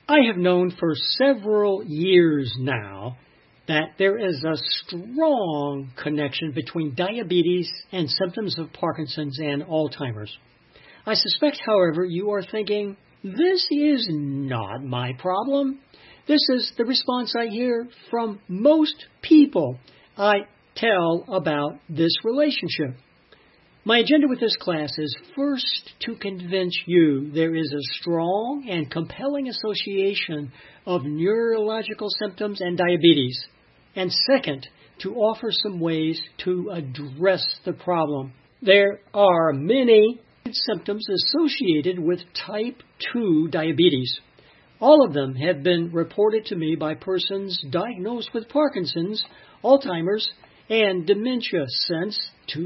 I have known for several years now that there is a strong connection between diabetes and symptoms of Parkinson's and Alzheimer's. I suspect, however, you are thinking, this is not my problem. This is the response I hear from most people I tell about this relationship. My agenda with this class is first to convince you there is a strong and compelling association of neurological symptoms and diabetes, and second, to offer some ways to address the problem. There are many symptoms associated with type 2 diabetes. All of them have been reported to me by persons diagnosed with Parkinson's, Alzheimer's, and dementia since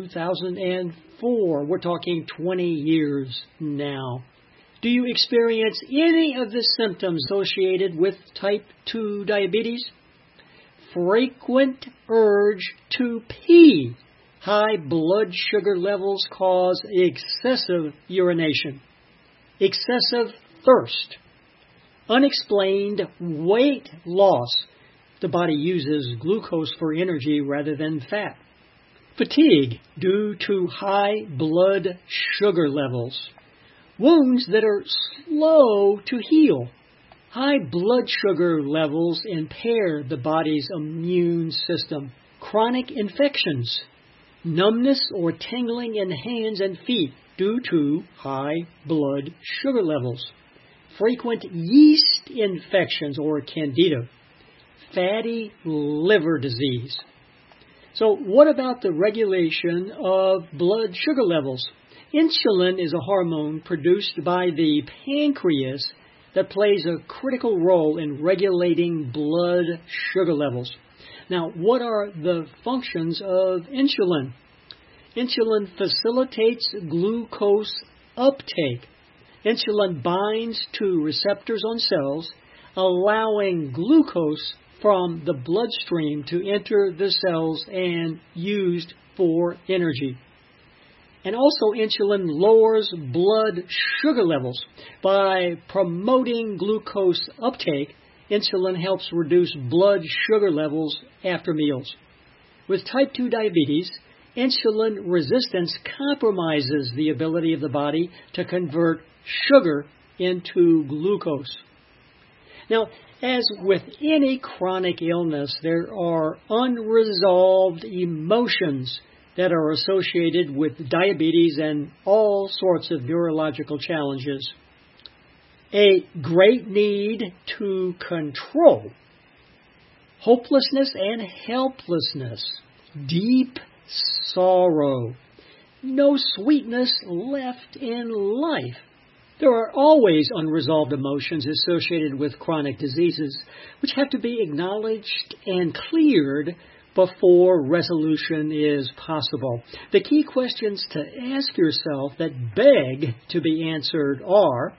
2004. We're talking 20 years now. Do you experience any of the symptoms associated with type 2 diabetes? Frequent urge to pee. High blood sugar levels cause excessive urination. Excessive thirst. Unexplained weight loss. The body uses glucose for energy rather than fat. Fatigue due to high blood sugar levels. Wounds that are slow to heal. High blood sugar levels impair the body's immune system. Chronic infections. Numbness or tingling in hands and feet due to high blood sugar levels. Frequent yeast infections or candida. Fatty liver disease. So what about the regulation of blood sugar levels? Insulin is a hormone produced by the pancreas that plays a critical role in regulating blood sugar levels. Now, what are the functions of insulin? Insulin facilitates glucose uptake. Insulin binds to receptors on cells, allowing glucose from the bloodstream to enter the cells and used for energy. And also insulin lowers blood sugar levels. By promoting glucose uptake, insulin helps reduce blood sugar levels after meals. With type 2 diabetes, insulin resistance compromises the ability of the body to convert sugar into glucose. Now, as with any chronic illness, there are unresolved emotions that are associated with diabetes and all sorts of neurological challenges. A great need to control, hopelessness and helplessness, deep sorrow, no sweetness left in life. There are always unresolved emotions associated with chronic diseases, which have to be acknowledged and cleared before resolution is possible. The key questions to ask yourself that beg to be answered are,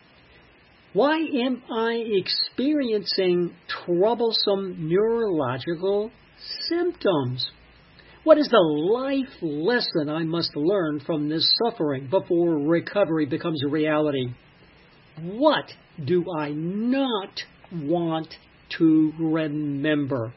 why am I experiencing troublesome neurological symptoms? What is the life lesson I must learn from this suffering before recovery becomes a reality? What do I not want to remember?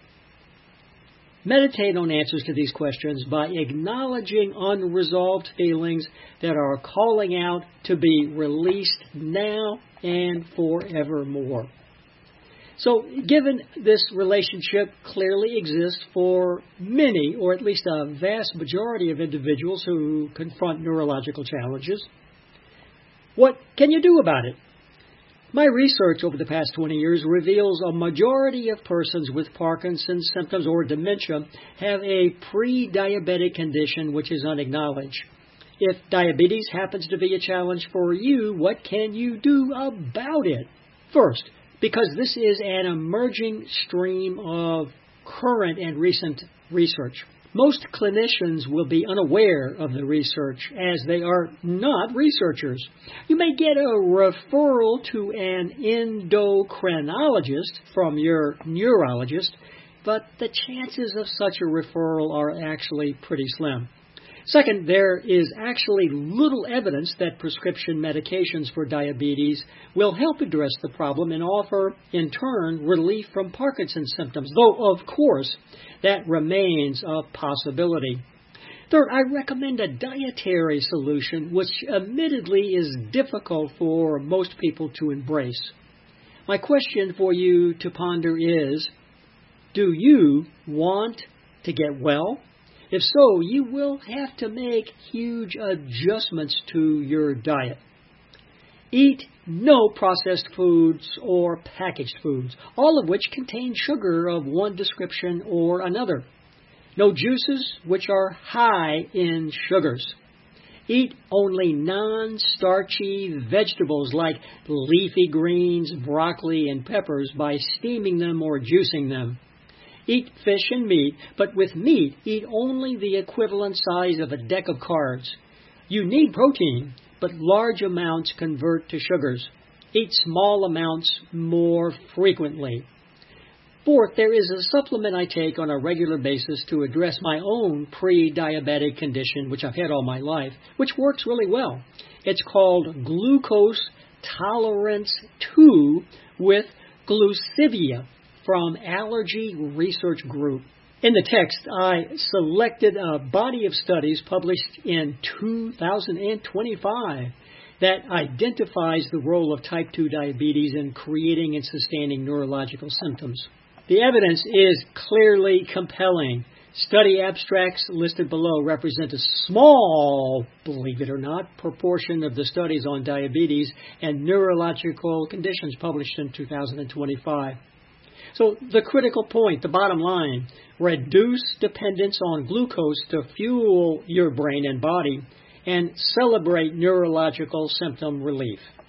Meditate on answers to these questions by acknowledging unresolved feelings that are calling out to be released now and forevermore. So, given this relationship clearly exists for many, or at least a vast majority of individuals who confront neurological challenges, what can you do about it? My research over the past 20 years reveals a majority of persons with Parkinson's symptoms or dementia have a pre-diabetic condition which is unacknowledged. If diabetes happens to be a challenge for you, what can you do about it? First, because this is an emerging stream of current and recent research. Most clinicians will be unaware of the research as they are not researchers. You may get a referral to an endocrinologist from your neurologist, but the chances of such a referral are actually pretty slim. Second, there is actually little evidence that prescription medications for diabetes will help address the problem and offer, in turn, relief from Parkinson's symptoms, though, of course, that remains a possibility. Third, I recommend a dietary solution, which admittedly is difficult for most people to embrace. My question for you to ponder is, do you want to get well? If so, you will have to make huge adjustments to your diet. Eat no processed foods or packaged foods, all of which contain sugar of one description or another. No juices, which are high in sugars. Eat only non-starchy vegetables like leafy greens, broccoli, and peppers by steaming them or juicing them. Eat fish and meat, but with meat, eat only the equivalent size of a deck of cards. You need protein, but large amounts convert to sugars. Eat small amounts more frequently. Fourth, there is a supplement I take on a regular basis to address my own pre-diabetic condition, which I've had all my life, which works really well. It's called Glucose Tolerance 2 with Glucivia from Allergy Research Group. In the text, I selected a body of studies published in 2025 that identifies the role of type 2 diabetes in creating and sustaining neurological symptoms. The evidence is clearly compelling. Study abstracts listed below represent a small, believe it or not, proportion of the studies on diabetes and neurological conditions published in 2025. So the critical point, the bottom line, reduce dependence on glucose to fuel your brain and body and celebrate neurological symptom relief.